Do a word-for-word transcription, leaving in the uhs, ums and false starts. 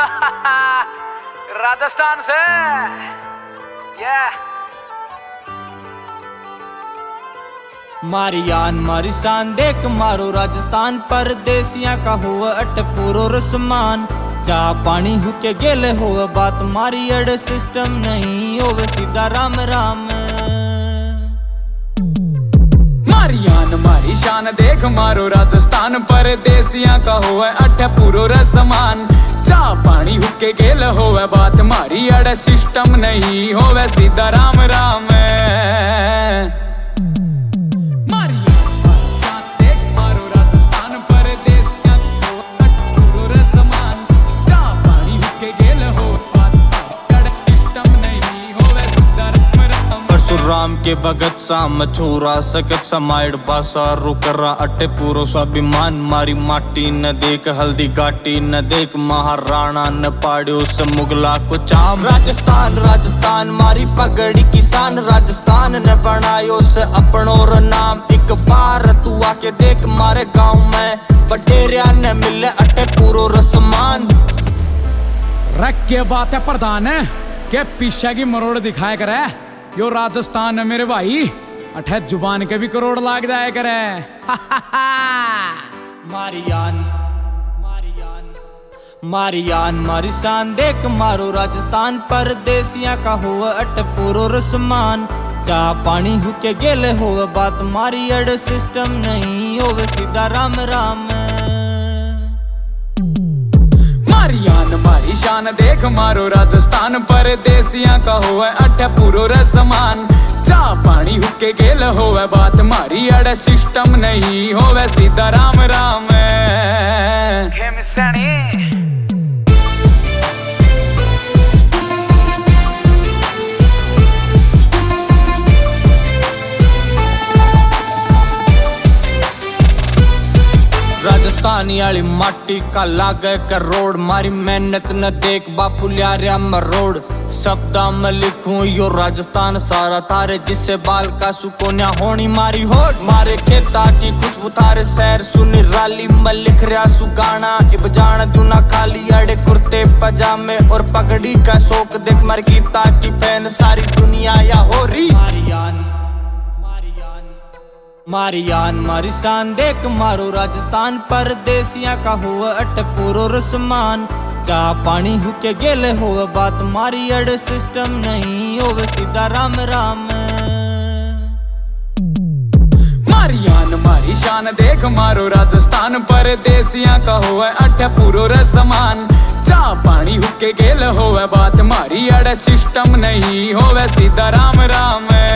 राजस्थान से yeah. मारी यान मारी शान देख मारो राजस्थान परदेसिया का हुआ अट पूरो रसमान जा पानी हुके गेले हो बात मारी अड़ सिस्टम नहीं होवे सीधा राम राम। मारी यान मारी शान देख मारो राजस्थान परदेसिया का हुआ अट पूरो रसमान जा पानी हुके गेले होवे बात मारी अड़ सिस्टम नहीं होवे सीधा राम राम। राम के भगत साम छोरा सकत समाइड बासा रुकरा अटे पूरो स्वाभिमान मारी माटी न देख हल्दी घाटी न देख महाराणा न पाड़ो से मुगला को चाम। राजस्थान राजस्थान मारी पगड़ी किसान राजस्थान ने बनायो से अपनों र नाम एक बार तू आके देख मारे गांव में बटेरिया ने मिले अटे पूरो रसमान। रख के बात है प्रधान है के पीछे की मरोड़ दिखाया करे यो राजस्थान है मेरे भाई अठे जुबान के भी करोड़ लाग जाए करे। मारियान मारियान मारियान मारी शान देख मारो राजस्थान परदेसिया का हुआ अट पूरो रसमान जा पानी हुके गेले हो बात मारी अड़ सिस्टम नहीं होवे सीधा राम राम। मारियान मारी शान देख मारो राजस्थान परदेसिया का होवे अठ पूरो रसमान जा पानी हुके गेल होवे बात मारी अड़ सिस्टम नहीं होवे सीधा राम राम। राजस्थानी वाली माटी का लागे करोड़ मारी मेहनत न देख बापू लिया मरोड़ शब्दा में लिखूं यो राजस्थान सारा तारे जिससे बाल का सुकोन्या होनी मारी होड़ मारे खेता की खुशबू थारे शहर सुनी राली में लिख रहा सुगाना इब जान दूना खाली अड़े कुर्ते पजामे और पगड़ी का शौक देख मर गीता की फैन सारी दुनिया या हो रही। मारियान मारियान मारी शान देख मारो राजस्थान परदेसिया का हुआ अट पूरो रसमान जा पानी हुके गेले हो बात मारी अड़ सिस्टम नहीं होवे सीधा राम राम। मारियान मारी शान देख मारो राजस्थान परदेसिया का हुआ अठ पूरो रसमान जा पानी हुके गेले हो बात मारी अड़ सिस्टम नहीं होवे सीधा राम राम।